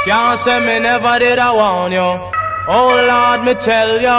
Can't say me never did I warn you. Oh Lord, me tell you.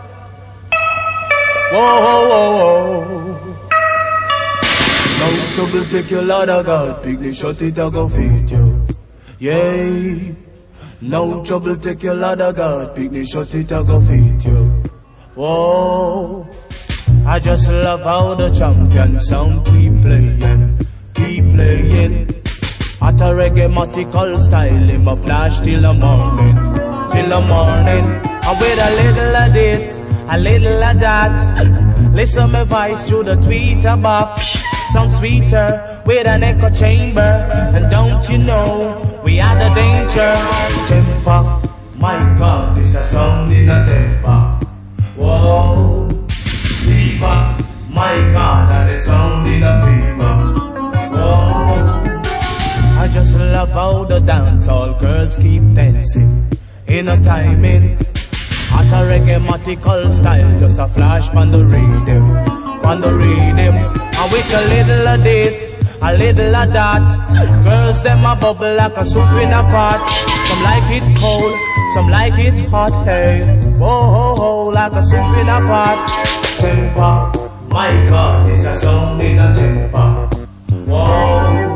Whoa, whoa, whoa, whoa. No trouble take your Lord of God. Picnic shut it I go feed you. Yeah. No trouble take your Lord of God. Picnic shut it I go feed you. Whoa. I just love how the champion sound keep playing. Keep playing. At a reggae-matical style, in my flash till the morning, till the morning. And with a little of this, a little of that. Listen my voice through the tweeter box. Some sweeter with an echo chamber. And don't you know, we are the danger. Temper, my God, this a sound in a temper. Whoa, fever, my God, that is sound in a fever. Whoa. I just love how the dancehall girls keep dancing in a timing. At a reggae-matical style, just a flash on the rhythm, on the rhythm. And with a little of this, a little of that. Girls them a bubble like a soup in a pot. Some like it cold, some like it hot. Hey, whoa, ho, ho, like a soup in a pot. Temper, my God, it's a song in a temper. Whoa.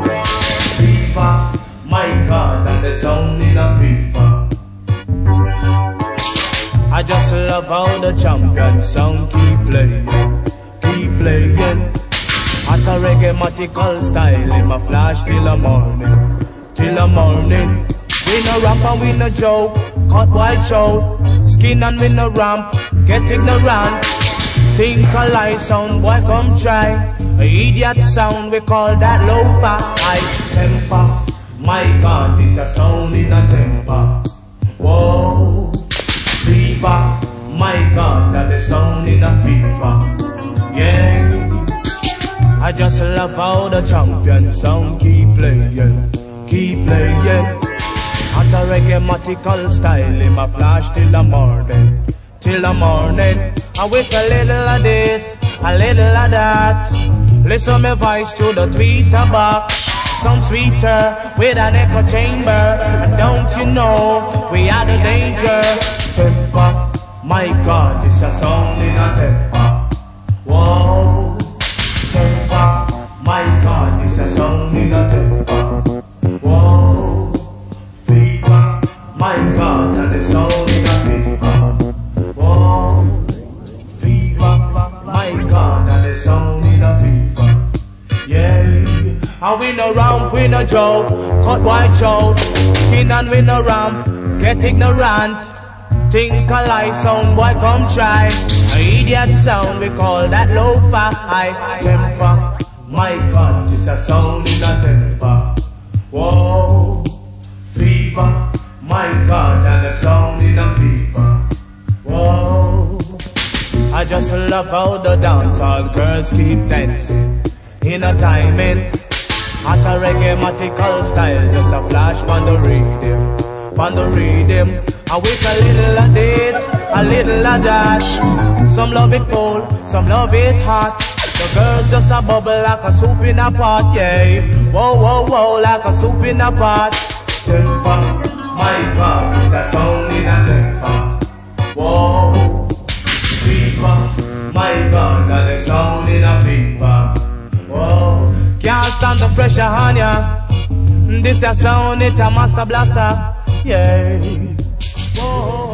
My God, and the sound in a fever. I just love how the champion sound keep playing, keep playing. At a reggae-matical style, in my flash till the morning, till the morning. We no ramp and we no joke, cut white show, skin and we no ramp, get ignorant. Think a lie sound, boy come try. A idiot sound, we call that lo-fi. High temper. My God, this a sound in a temper. Whoa, fever. My God, that is sound in a fever. Yeah. I just love how the champion sound keep playing, keep playing. At a reggae-matical style, in my flash till the morning, till the morning. And with a little of this, a little of that. Listen my voice to the tweeter box. Some sweeter with an echo chamber. And don't you know, we are the danger. Temper, my God, this a song in a temper. Whoa, temper, my God, this a song in a temper. Whoa, fever, my God, and the sound in a fever. Whoa, fever, my God, and the sound in a fever. Yeah. And we no ramp, we no joke, cut white joke, skin and we no ramp, get ignorant. Think a lie sound, boy come try. A idiot sound, we call that lo-fi. Temper, my God, this a sound in a temper. Whoa, fever, my God, and a sound in a fever. Whoa, I just love how the dancehall girls keep dancing in a timing. At a reggae-matical style, just a flash on the rhythm, on the rhythm. And with a little of this, a little of that. Some love it cold, some love it hot. The girls just a bubble like a soup in a pot, yeah. Whoa, whoa, whoa, like a soup in a pot. Temper, my God, it's a sound in a temper. Whoa, fever, my God, and the sound in a fever. Whoa. Can't stand the pressure on ya. This a sound, it's a master blaster. Yeah. Whoa.